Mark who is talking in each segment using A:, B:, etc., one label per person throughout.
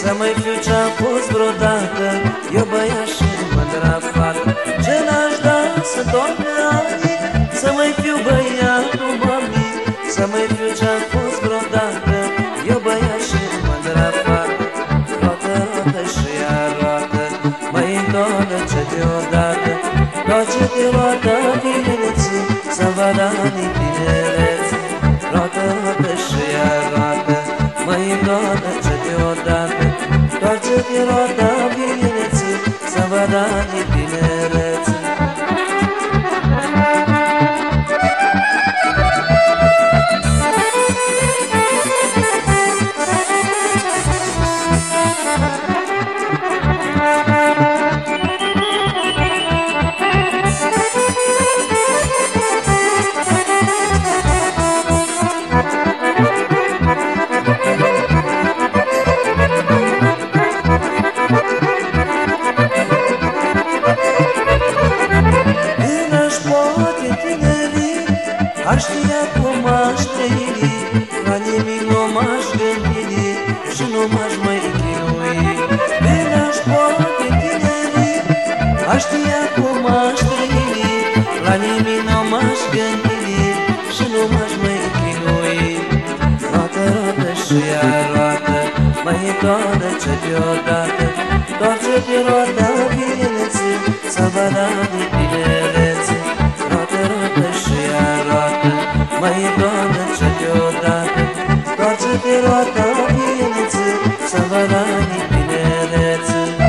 A: să mai fiu ce-a fost vreodată, eu băiat și mândra fată. Ce n-aș da să toarne anii, să mai fiu băiatul mamii, să mai fiu ce-a fost vreodată, eu băiat și mândra fată. Roată, roată și ea roată, măi întoarce deodată, toarce-te roată vineții, să vadă anii tinereți. Roată, roată și ea roată, măi întoarce deodată, toarce-te roată vineții, să vadă anii tinereți. Aș știa cum aș trăi, la nimic nu m-aș gândi și nu m-aș mai chinui. Când aș poate tineri, aș știa cum aș trăi, la nimic nu m-aș gândi și nu m-aș mai chinui. Roată, roată și ea roată, mai întoarce deodată, toarce-te roata vineții, să vadă anii tinereți. Roată, roată și ea roată, mai întoarce deodată, toarce-te roata vineții, să vadă anii tinereți.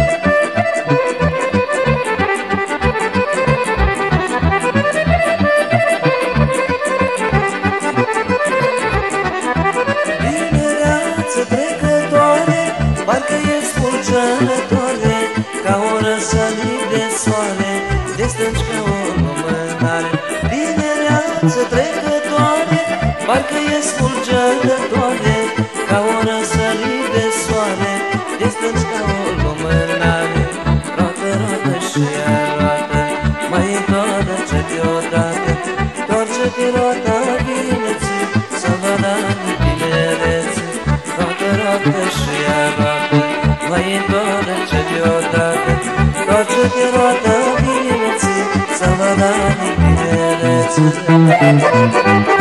A: Tinereață trecătoare, parcă e fulgerătoare, ca o răsărit de soare, de stânci ca o lumânare. Tinereață trecătoare, parcă e fulgerătoare, ca o răsărit de soare, de stânci ca o lumânare. Roată, roată și ea roată, mai întoarce deodată, toarce-te roata vineții, să vadă anii tinereți. Roată, roată și ea roată, mai întoarce deodată, toarce-te roata vineții, să vadă anii tinereți.